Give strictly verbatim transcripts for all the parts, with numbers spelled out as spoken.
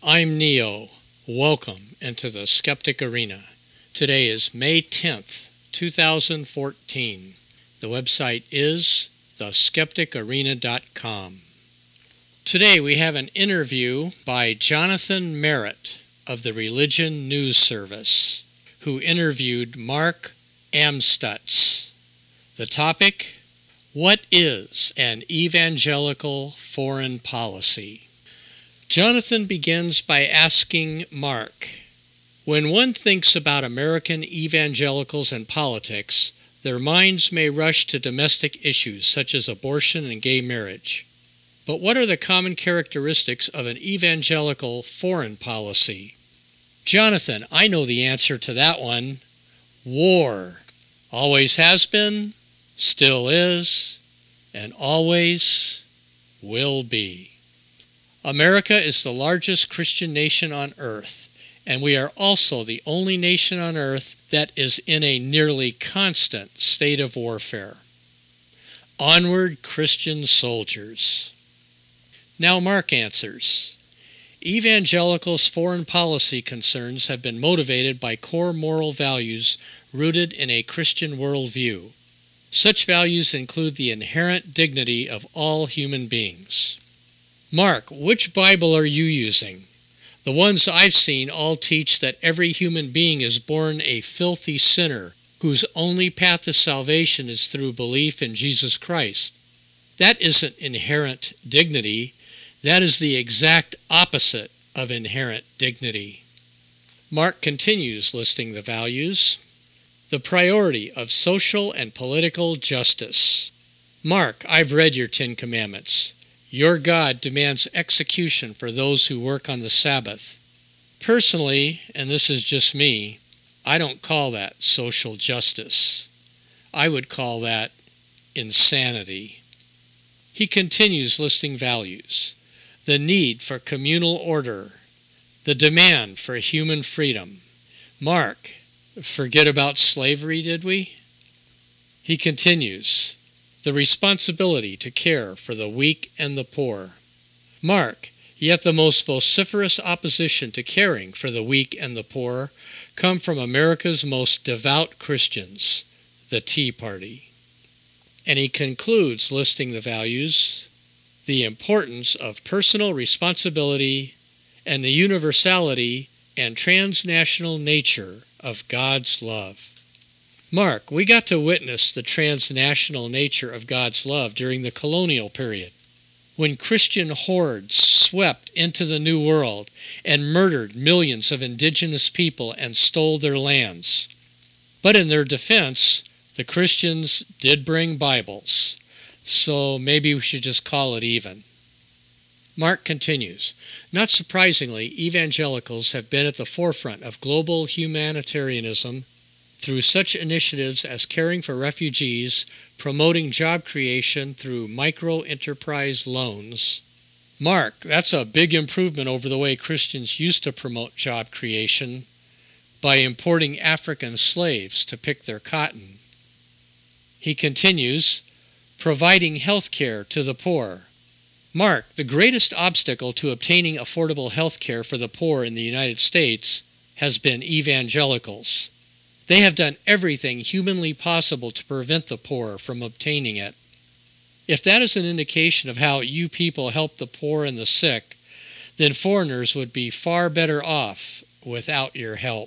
I'm Neo. Welcome into the Skeptic Arena. Today is May tenth, two thousand fourteen. The website is the skeptic arena dot com. Today we have an interview by Jonathan Merritt of the Religion News Service, who interviewed Mark Amstutz. The topic: what is an evangelical foreign policy? Jonathan begins by asking Mark, when one thinks about American evangelicals and politics, their minds may rush to domestic issues such as abortion and gay marriage. But what are the common characteristics of an evangelical foreign policy? Jonathan, I know the answer to that one. War. Always has been, still is, and always will be. America is the largest Christian nation on earth, and we are also the only nation on earth that is in a nearly constant state of warfare. Onward, Christian soldiers. Now Mark answers. Evangelicals' foreign policy concerns have been motivated by core moral values rooted in a Christian worldview. Such values include the inherent dignity of all human beings. Mark, which Bible are you using? The ones I've seen all teach that every human being is born a filthy sinner whose only path to salvation is through belief in Jesus Christ. That isn't inherent dignity. That is the exact opposite of inherent dignity. Mark continues listing the values. The priority of social and political justice. Mark, I've read your Ten Commandments. Your God demands execution for those who work on the Sabbath. Personally, and this is just me, I don't call that social justice. I would call that insanity. He continues listing values. The need for communal order. The demand for human freedom. Mark, forget about slavery, did we? He continues. The responsibility to care for the weak and the poor. Mark, yet the most vociferous opposition to caring for the weak and the poor come from America's most devout Christians, the Tea Party. And he concludes listing the values, the importance of personal responsibility, and the universality and transnational nature of God's love. Mark, we got to witness the transnational nature of God's love during the colonial period, when Christian hordes swept into the New World and murdered millions of indigenous people and stole their lands. But in their defense, the Christians did bring Bibles, so maybe we should just call it even. Mark continues, not surprisingly, evangelicals have been at the forefront of global humanitarianism through such initiatives as caring for refugees, promoting job creation through micro-enterprise loans. Mark, that's a big improvement over the way Christians used to promote job creation by importing African slaves to pick their cotton. He continues, providing health care to the poor. Mark, the greatest obstacle to obtaining affordable health care for the poor in the United States has been evangelicals. They have done everything humanly possible to prevent the poor from obtaining it. If that is an indication of how you people help the poor and the sick, then foreigners would be far better off without your help.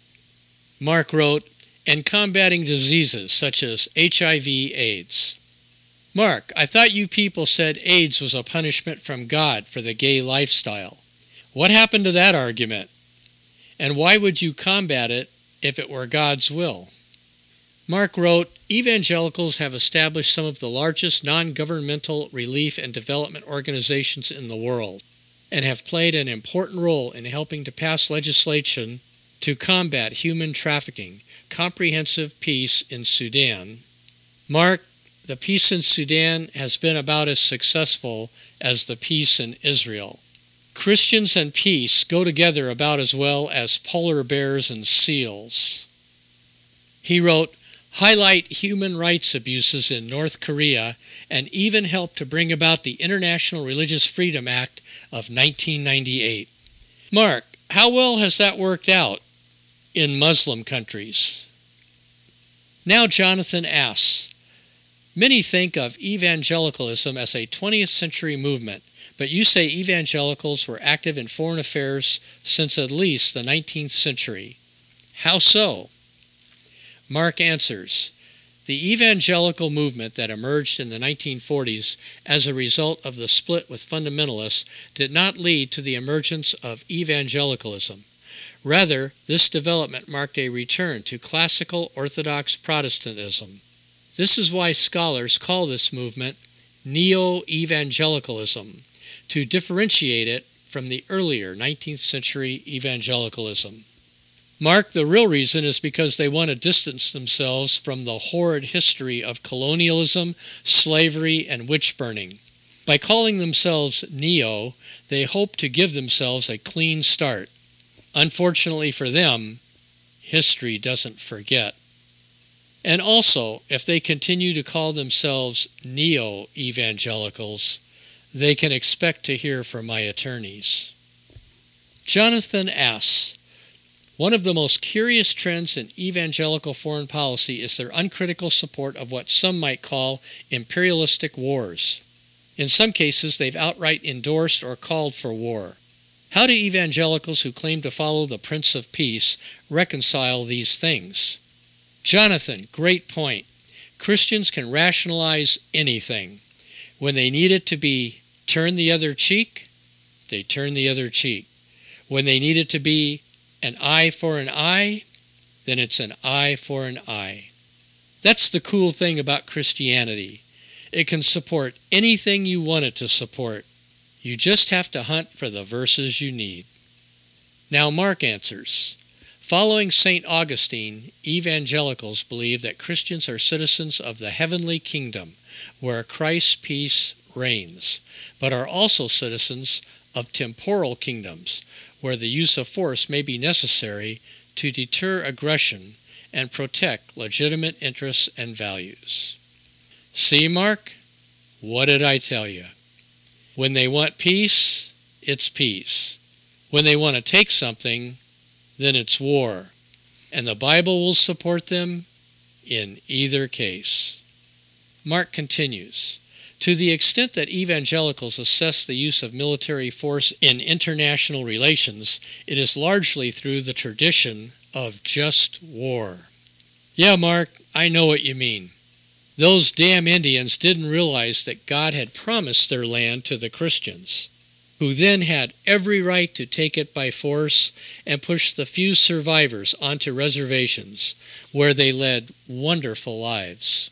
Mark wrote, and combating diseases such as H I V AIDS. Mark, I thought you people said AIDS was a punishment from God for the gay lifestyle. What happened to that argument? And why would you combat it if it were God's will? Mark wrote, evangelicals have established some of the largest non-governmental relief and development organizations in the world and have played an important role in helping to pass legislation to combat human trafficking, comprehensive peace in Sudan. Mark, the peace in Sudan has been about as successful as the peace in Israel. Christians and peace go together about as well as polar bears and seals. He wrote, highlight human rights abuses in North Korea and even help to bring about the International Religious Freedom Act of nineteen ninety-eight. Mark, how well has that worked out in Muslim countries? Now Jonathan asks, many think of evangelicalism as a twentieth century movement, but you say evangelicals were active in foreign affairs since at least the nineteenth century. How so? Mark answers, the evangelical movement that emerged in the nineteen forties as a result of the split with fundamentalists did not lead to the emergence of evangelicalism. Rather, this development marked a return to classical Orthodox Protestantism. This is why scholars call this movement neo-evangelicalism, to differentiate it from the earlier nineteenth century evangelicalism. Mark, the real reason is because they want to distance themselves from the horrid history of colonialism, slavery, and witch-burning. By calling themselves neo, they hope to give themselves a clean start. Unfortunately for them, history doesn't forget. And also, if they continue to call themselves neo-evangelicals, they can expect to hear from my attorneys. Jonathan asks, one of the most curious trends in evangelical foreign policy is their uncritical support of what some might call imperialistic wars. In some cases, they've outright endorsed or called for war. How do evangelicals who claim to follow the Prince of Peace reconcile these things? Jonathan, great point. Christians can rationalize anything. When they need it to be turn the other cheek, they turn the other cheek. When they need it to be an eye for an eye, then it's an eye for an eye. That's the cool thing about Christianity. It can support anything you want it to support. You just have to hunt for the verses you need. Now Mark answers, following Saint Augustine, evangelicals believe that Christians are citizens of the heavenly kingdom, where Christ's peace reigns, but are also citizens of temporal kingdoms, where the use of force may be necessary to deter aggression and protect legitimate interests and values. See, Mark? What did I tell you? When they want peace, it's peace. When they want to take something, then it's war. And the Bible will support them in either case. Mark continues, to the extent that evangelicals assess the use of military force in international relations, it is largely through the tradition of just war. Yeah, Mark, I know what you mean. Those damn Indians didn't realize that God had promised their land to the Christians, who then had every right to take it by force and push the few survivors onto reservations, where they led wonderful lives.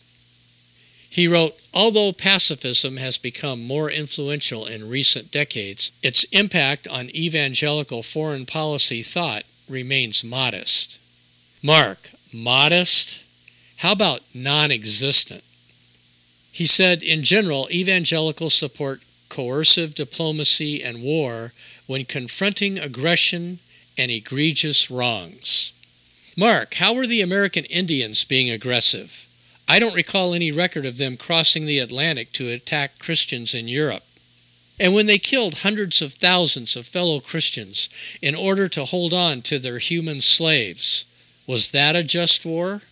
He wrote, although pacifism has become more influential in recent decades, its impact on evangelical foreign policy thought remains modest. Mark, modest? How about non-existent? He said, in general, evangelicals support coercive diplomacy and war when confronting aggression and egregious wrongs. Mark, how were the American Indians being aggressive? I don't recall any record of them crossing the Atlantic to attack Christians in Europe. And when they killed hundreds of thousands of fellow Christians in order to hold on to their human slaves, was that a just war?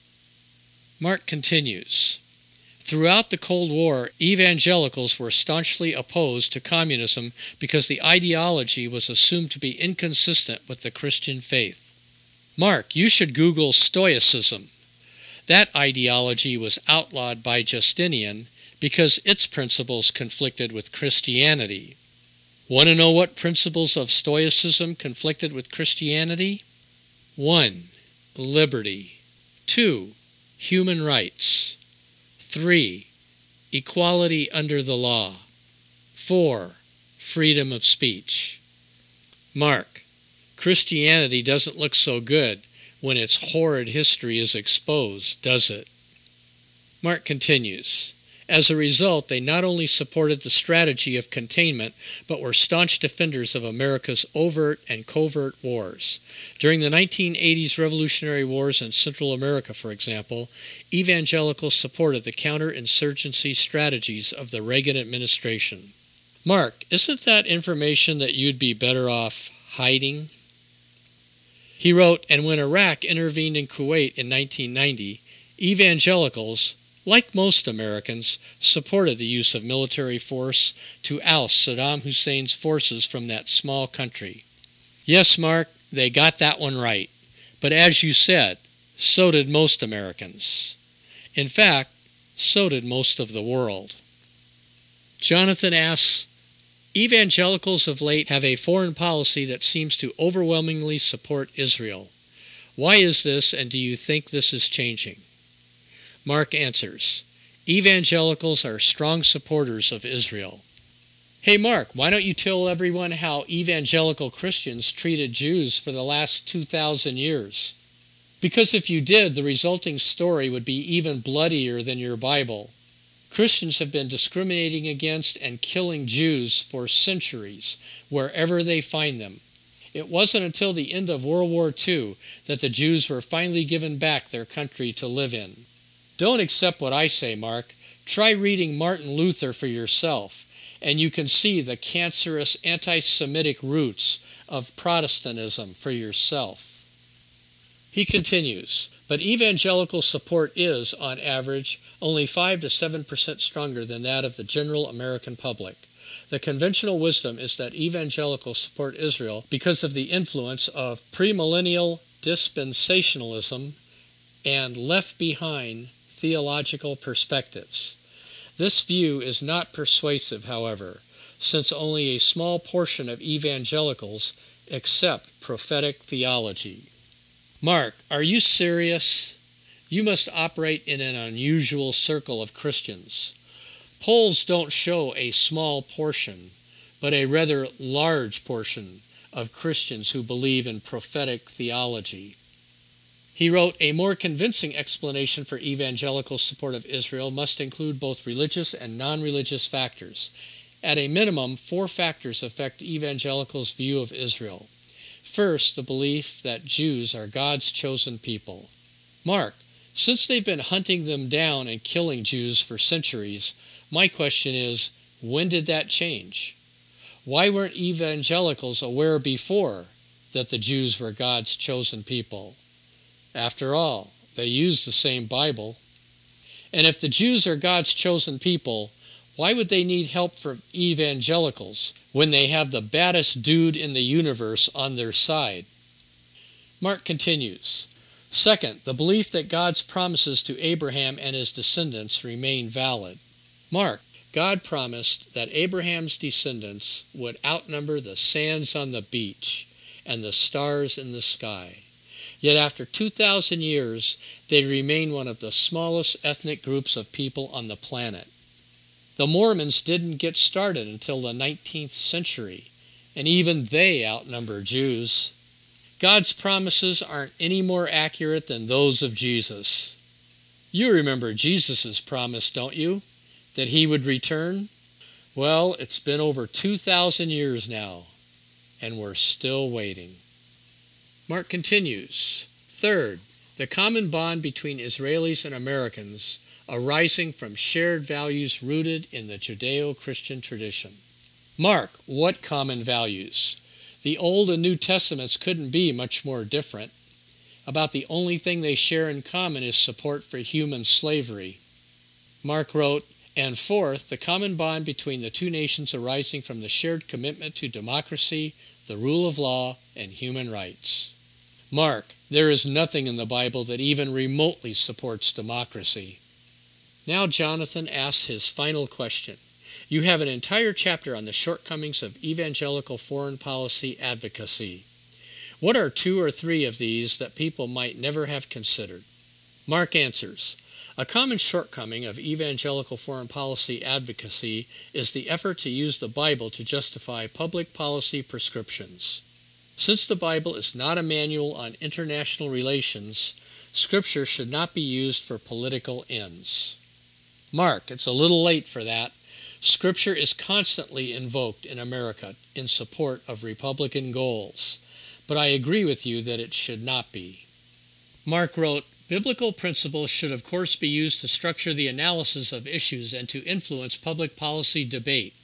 Mark continues, throughout the Cold War, evangelicals were staunchly opposed to communism because the ideology was assumed to be inconsistent with the Christian faith. Mark, you should Google Stoicism. That ideology was outlawed by Justinian because its principles conflicted with Christianity. Want to know what principles of Stoicism conflicted with Christianity? One, liberty. Two, human rights. Three, equality under the law. Four, freedom of speech. Mark, Christianity doesn't look so good when its horrid history is exposed, does it? Mark continues, as a result, they not only supported the strategy of containment, but were staunch defenders of America's overt and covert wars. During the nineteen eighties Revolutionary Wars in Central America, for example, evangelicals supported the counterinsurgency strategies of the Reagan administration. Mark, isn't that information that you'd be better off hiding? He wrote, and when Iraq intervened in Kuwait in nineteen ninety, evangelicals, like most Americans, supported the use of military force to oust Saddam Hussein's forces from that small country. Yes, Mark, they got that one right. But as you said, so did most Americans. In fact, so did most of the world. Jonathan asks, evangelicals of late have a foreign policy that seems to overwhelmingly support Israel. Why is this, and do you think this is changing? Mark answers, evangelicals are strong supporters of Israel. Hey Mark, why don't you tell everyone how evangelical Christians treated Jews for the last two thousand years? Because if you did, the resulting story would be even bloodier than your Bible. Christians have been discriminating against and killing Jews for centuries, wherever they find them. It wasn't until the end of World War Two that the Jews were finally given back their country to live in. Don't accept what I say, Mark. Try reading Martin Luther for yourself, and you can see the cancerous anti-Semitic roots of Protestantism for yourself. He continues, but evangelical support is, on average, only five to seven percent stronger than that of the general American public. The conventional wisdom is that evangelicals support Israel because of the influence of premillennial dispensationalism and left-behind theological perspectives. This view is not persuasive, however, since only a small portion of evangelicals accept prophetic theology. Mark, are you serious? You must operate in an unusual circle of Christians. Polls don't show a small portion, but a rather large portion of Christians who believe in prophetic theology. He wrote, a more convincing explanation for evangelical support of Israel must include both religious and non-religious factors. At a minimum, four factors affect evangelicals' view of Israel. First, the belief that Jews are God's chosen people. Mark, since they've been hunting them down and killing Jews for centuries, my question is, when did that change? Why weren't evangelicals aware before that the Jews were God's chosen people? After all, they use the same Bible. And if the Jews are God's chosen people, why would they need help from evangelicals when they have the baddest dude in the universe on their side? Mark continues, second, the belief that God's promises to Abraham and his descendants remain valid. Mark, God promised that Abraham's descendants would outnumber the sands on the beach and the stars in the sky. Yet after two thousand years, they remain one of the smallest ethnic groups of people on the planet. The Mormons didn't get started until the nineteenth century, and even they outnumber Jews. God's promises aren't any more accurate than those of Jesus. You remember Jesus' promise, don't you? That he would return? Well, it's been over two thousand years now, and we're still waiting. Mark continues, third, the common bond between Israelis and Americans arising from shared values rooted in the Judeo-Christian tradition. Mark, what common values? The Old and New Testaments couldn't be much more different. About the only thing they share in common is support for human slavery. Mark wrote, and fourth, the common bond between the two nations arising from the shared commitment to democracy, the rule of law, and human rights. Mark, there is nothing in the Bible that even remotely supports democracy. Now Jonathan asks his final question. You have an entire chapter on the shortcomings of evangelical foreign policy advocacy. What are two or three of these that people might never have considered? Mark answers, a common shortcoming of evangelical foreign policy advocacy is the effort to use the Bible to justify public policy prescriptions. Since the Bible is not a manual on international relations, Scripture should not be used for political ends. Mark, it's a little late for that. Scripture is constantly invoked in America in support of Republican goals, but I agree with you that it should not be. Mark wrote, biblical principles should of course be used to structure the analysis of issues and to influence public policy debate,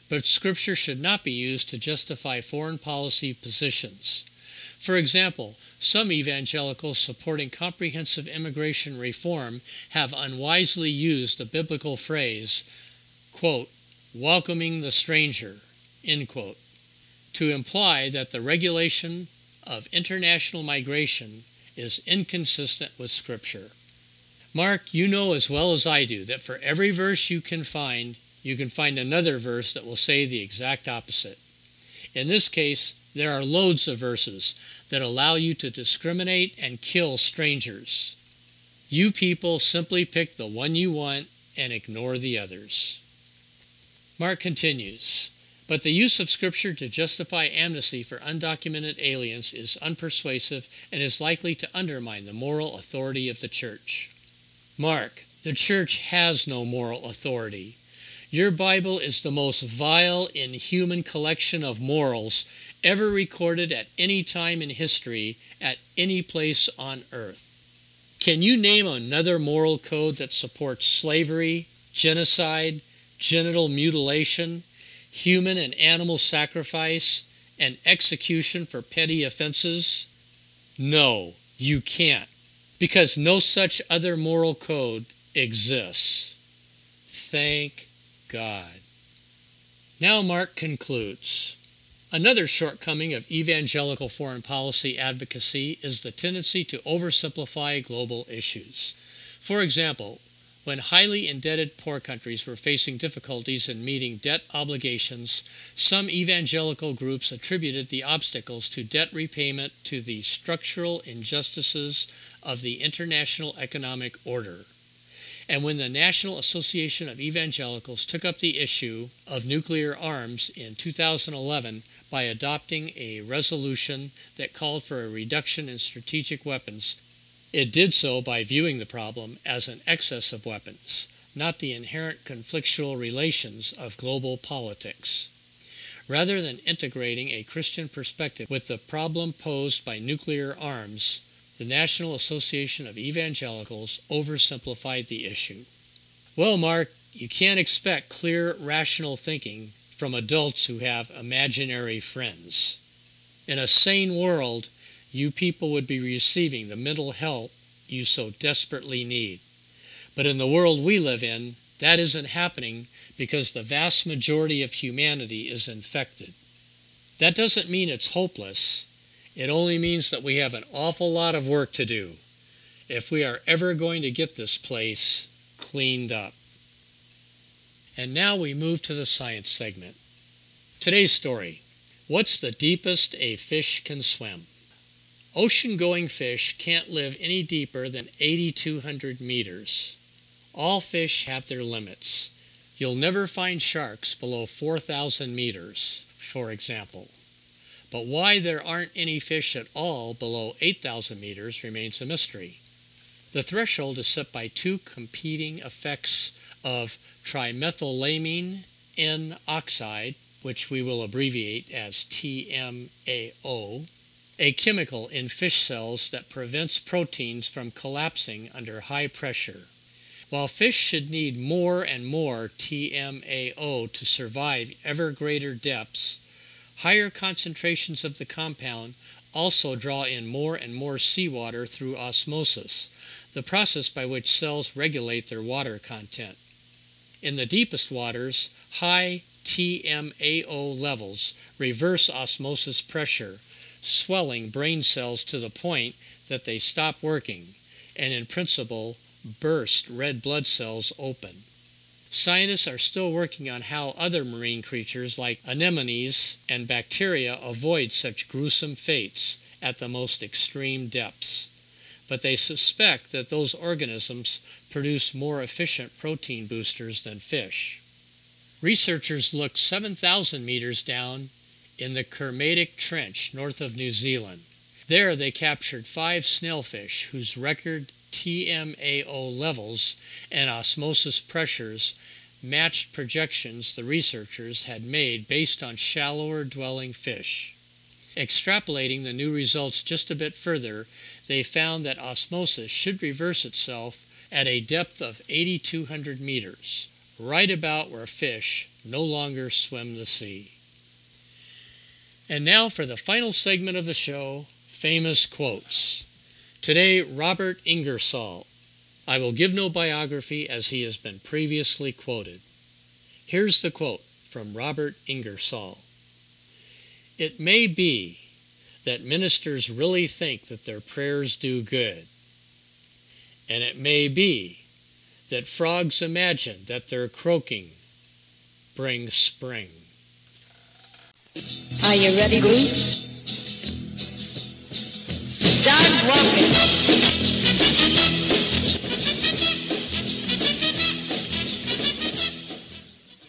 but Scripture should not be used to justify foreign policy positions. For example, some evangelicals supporting comprehensive immigration reform have unwisely used the biblical phrase, quote, welcoming the stranger, end quote, to imply that the regulation of international migration is inconsistent with Scripture. Mark, you know as well as I do that for every verse you can find, you can find another verse that will say the exact opposite. In this case, there are loads of verses that allow you to discriminate and kill strangers. You people simply pick the one you want and ignore the others. Mark continues, but the use of Scripture to justify amnesty for undocumented aliens is unpersuasive and is likely to undermine the moral authority of the church. Mark, the church has no moral authority. Your Bible is the most vile, inhuman collection of morals ever recorded at any time in history, at any place on earth. Can you name another moral code that supports slavery, genocide, genital mutilation, human and animal sacrifice, and execution for petty offenses? No, you can't, because no such other moral code exists. Thank God. Now Mark concludes. Another shortcoming of evangelical foreign policy advocacy is the tendency to oversimplify global issues. For example, when highly indebted poor countries were facing difficulties in meeting debt obligations, some evangelical groups attributed the obstacles to debt repayment to the structural injustices of the international economic order. And when the National Association of Evangelicals took up the issue of nuclear arms in two thousand eleven by adopting a resolution that called for a reduction in strategic weapons, it did so by viewing the problem as an excess of weapons, not the inherent conflictual relations of global politics. Rather than integrating a Christian perspective with the problem posed by nuclear arms, the National Association of Evangelicals oversimplified the issue. Well, Mark, you can't expect clear, rational thinking from adults who have imaginary friends. In a sane world, you people would be receiving the mental help you so desperately need. But in the world we live in, that isn't happening because the vast majority of humanity is infected. That doesn't mean it's hopeless. It only means that we have an awful lot of work to do if we are ever going to get this place cleaned up. And now we move to the science segment. Today's story: what's the deepest a fish can swim? Ocean-going fish can't live any deeper than eight thousand two hundred meters. All fish have their limits. You'll never find sharks below four thousand meters, for example. But why there aren't any fish at all below eight thousand meters remains a mystery. The threshold is set by two competing effects of trimethylamine N oxide, which we will abbreviate as T M A O, a chemical in fish cells that prevents proteins from collapsing under high pressure. While fish should need more and more T M A O to survive ever greater depths, higher concentrations of the compound also draw in more and more seawater through osmosis, the process by which cells regulate their water content. In the deepest waters, high T M A O levels reverse osmosis pressure, swelling brain cells to the point that they stop working and, in principle, burst red blood cells open. Scientists are still working on how other marine creatures like anemones and bacteria avoid such gruesome fates at the most extreme depths. But they suspect that those organisms produce more efficient protein boosters than fish. Researchers looked seven thousand meters down in the Kermadec Trench north of New Zealand. There they captured five snailfish whose record T M A O levels and osmosis pressures matched projections the researchers had made based on shallower dwelling fish. Extrapolating the new results just a bit further, they found that osmosis should reverse itself at a depth of eight thousand two hundred meters, right about where fish no longer swim the sea. And now for the final segment of the show, famous quotes. Today, Robert Ingersoll. I will give no biography as he has been previously quoted. Here's the quote from Robert Ingersoll. It may be that ministers really think that their prayers do good, and it may be that frogs imagine that their croaking brings spring. Are you ready, Boots? Start walking.